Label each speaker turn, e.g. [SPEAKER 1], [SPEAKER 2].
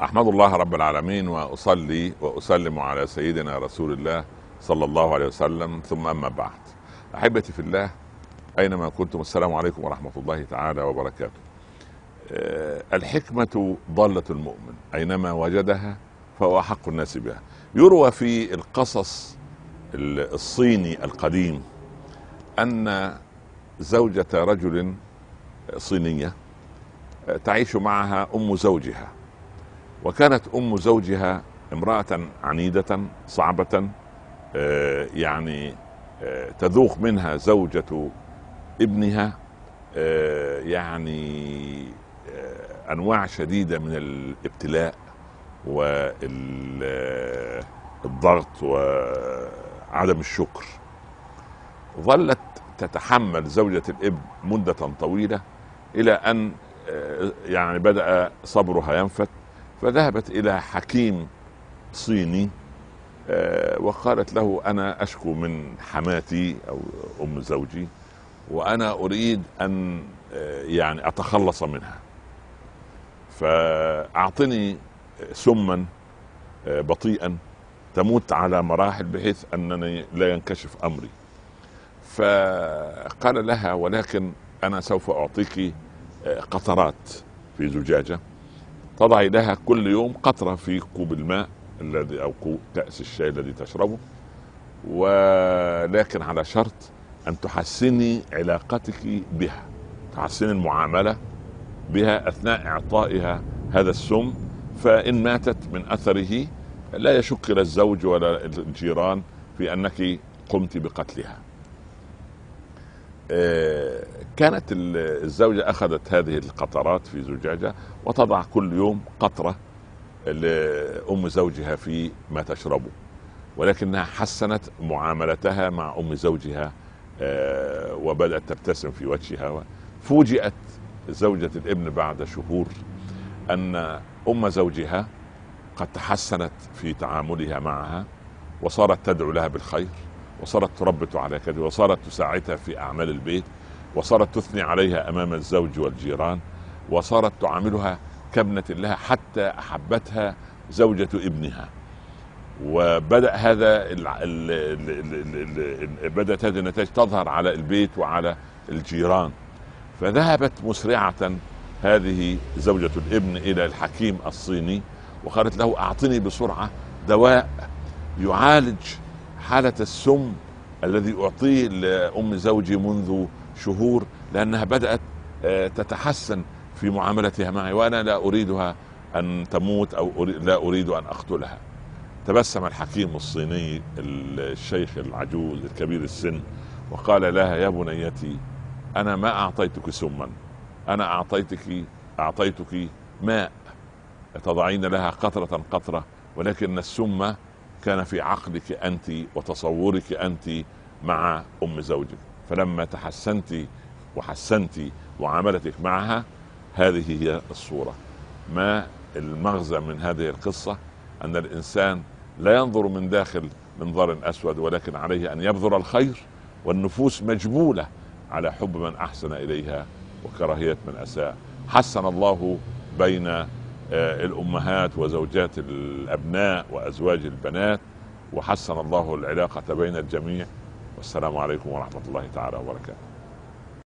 [SPEAKER 1] أحمد الله رب العالمين وأصلي وأسلم على سيدنا رسول الله صلى الله عليه وسلم، ثم أما بعد. أحبتي في الله أينما كنتم، السلام عليكم ورحمة الله تعالى وبركاته. الحكمة ضالة المؤمن أينما وجدها فهو أحق الناس بها. يروى في القصص الصيني القديم أن زوجة رجل صينية تعيش معها أم زوجها، وكانت أم زوجها امرأة عنيدة صعبة، يعني تذوق منها زوجة ابنها يعني أنواع شديدة من الابتلاء والضغط وعدم الشكر. ظلت تتحمل زوجة الابن مدة طويلة إلى أن يعني بدأ صبرها ينفت، فذهبت إلى حكيم صيني وقالت له: أنا أشكو من حماتي أو أم زوجي، وأنا أريد أن يعني أتخلص منها، فأعطني سما بطيئا تموت على مراحل بحيث أنني لا ينكشف أمري. فقال لها: ولكن أنا سوف أعطيك قطرات في زجاجة، تضعي لها كل يوم قطرة في كوب الماء الذي أو كأس الشاي الذي تشربه، ولكن على شرط أن تحسني علاقتك بها، تحسني المعاملة بها أثناء إعطائها هذا السم، فإن ماتت من أثره لا يشك لا الزوج ولا الجيران في أنك قمت بقتلها. كانت الزوجة أخذت هذه القطرات في زجاجة وتضع كل يوم قطرة لأم زوجها في ما تشربه، ولكنها حسنت معاملتها مع أم زوجها وبدأت تبتسم في وجهها. فوجئت زوجة الابن بعد شهور أن أم زوجها قد تحسنت في تعاملها معها، وصارت تدعو لها بالخير، وصارت تربط على كذا، وصارت تساعدها في أعمال البيت، وصارت تثني عليها أمام الزوج والجيران، وصارت تعاملها كابنة لها، حتى أحبتها زوجة ابنها. وبدأ بدأت هذه النتائج تظهر على البيت وعلى الجيران. فذهبت مسرعة هذه زوجة الابن إلى الحكيم الصيني وقالت له: أعطني بسرعة دواء يعالج حالة السم الذي أعطيه لأم زوجي منذ شهور، لأنها بدأت تتحسن في معاملتها معي، وأنا لا أريدها أن تموت أو لا أريد أن أقتلها. تبسم الحكيم الصيني الشيخ العجوز الكبير السن وقال لها: يا بنيتي، أنا ما أعطيتك سما، أنا أعطيتك ماء تضعين لها قطرة قطرة، ولكن السم كان في عقلك أنت وتصورك أنت مع أم زوجك، فلما تحسنت وحسنت معاملتك معها هذه هي الصورة. ما المغزى من هذه القصة؟ أن الإنسان لا ينظر من داخل منظر أسود، ولكن عليه أن يبذر الخير، والنفوس مجبولة على حب من أحسن إليها وكراهية من أساء. حسن الله بين الأمهات وزوجات الأبناء وأزواج البنات، وحسن الله العلاقة بين الجميع. والسلام عليكم ورحمة الله تعالى وبركاته.